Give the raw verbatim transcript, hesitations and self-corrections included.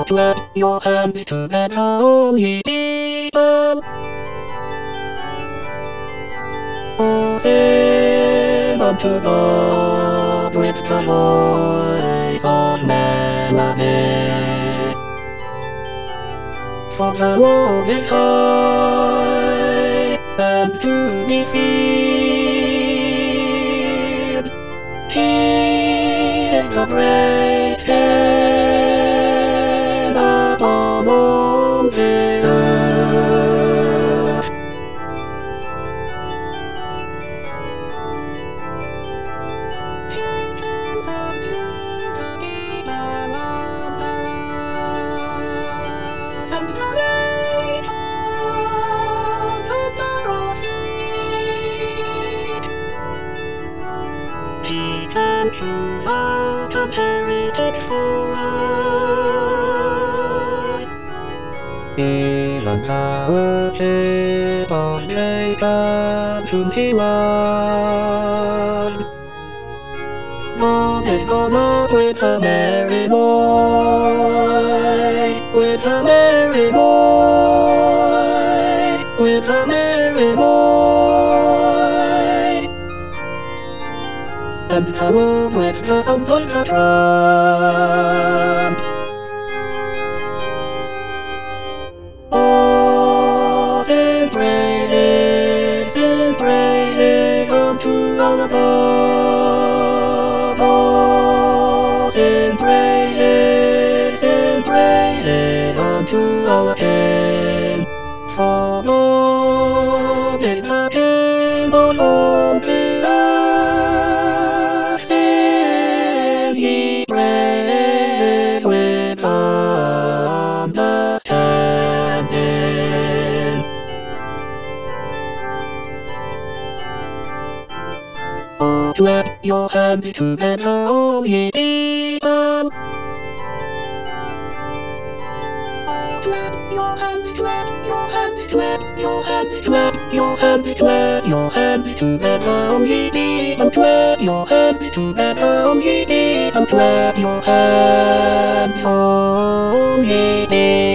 clap your hands together, all ye people. Oh, sing unto God with the voice of melody. For the Lord is high and to be feared. He is the great head upon all the earth. He can choose out a heritage for us. Even the chip of Jacob whom he loved. God is gone up with a merry voice, with a merry voice, with a merry voice. And the world with the sound of the trump. Oh, sing praises, sing praises unto our God. Oh, sing praises, sing praises unto our King. For God is the King of all the earth. Sing ye praises with understanding. Oh, clap your hands together, all ye people. Clap your hands, clap your hands, clap your hands, clap your hands, clap your hands together, all ye people. Clap your hands together, all ye people. Clap your hands, all ye people.